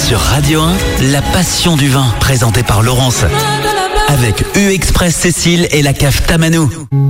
Sur Radio 1, la passion du vin, présentée par Laurence. Avec U-Express Cécile et la cave Tamanou.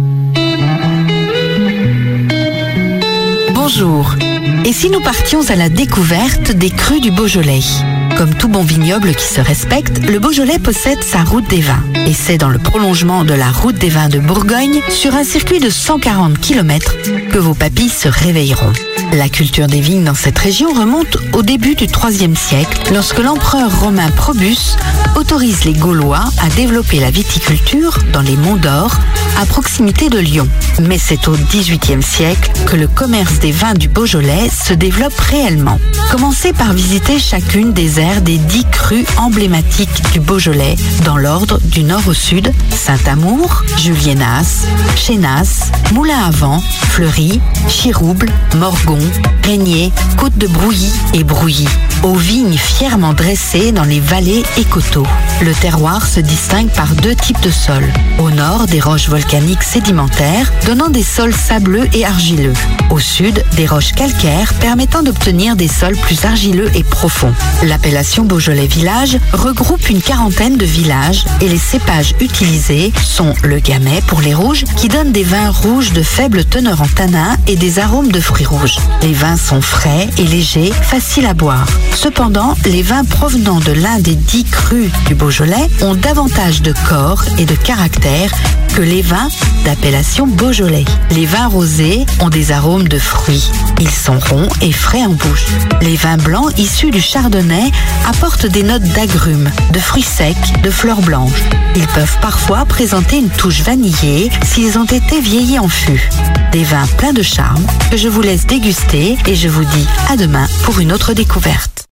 Bonjour. Et si nous partions à la découverte des crus du Beaujolais ? Comme tout bon vignoble qui se respecte, le Beaujolais possède sa route des vins. Et c'est dans le prolongement de la route des vins de Bourgogne, sur un circuit de 140 km, que vos papilles se réveilleront. La culture des vignes dans cette région remonte au début du IIIe siècle, lorsque l'empereur romain Probus autorise les Gaulois à développer la viticulture dans les Monts d'Or, à proximité de Lyon. Mais c'est au XVIIIe siècle que le commerce des vins du Beaujolais se développe réellement. Commencez par visiter chacune des aires des 10 crus emblématiques du Beaujolais, dans l'ordre du nord au sud: Saint-Amour, Juliénas, Chénas, Moulin-à-Vent, Fleury, Chirouble, Morgon, Régnier, Côte-de-Brouilly et Brouilly. Aux vignes fièrement dressées dans les vallées et coteaux. Le terroir se distingue par 2 types de sols. Au nord, des roches volcaniques sédimentaires, donnant des sols sableux et argileux. Au sud, des roches calcaires permettant d'obtenir des sols plus argileux et profonds. L'appellation Beaujolais Village regroupe une quarantaine de villages et les cépages utilisés sont le Gamay pour les rouges, qui donne des vins rouges de faible teneur en tanin et des arômes de fruits rouges. Les vins sont frais et légers, faciles à boire. Cependant, les vins provenant de l'un des 10 crus du Beaujolais ont davantage de corps et de caractère que les vins d'appellation Beaujolais. Les vins rosés ont des arômes de fruits. Ils sont ronds et frais en bouche. Les vins blancs issus du chardonnay apportent des notes d'agrumes, de fruits secs, de fleurs blanches. Ils peuvent parfois présenter une touche vanillée s'ils ont été vieillis en fût. Des vins pleins de charme que je vous laisse déguster et je vous dis à demain pour une autre découverte.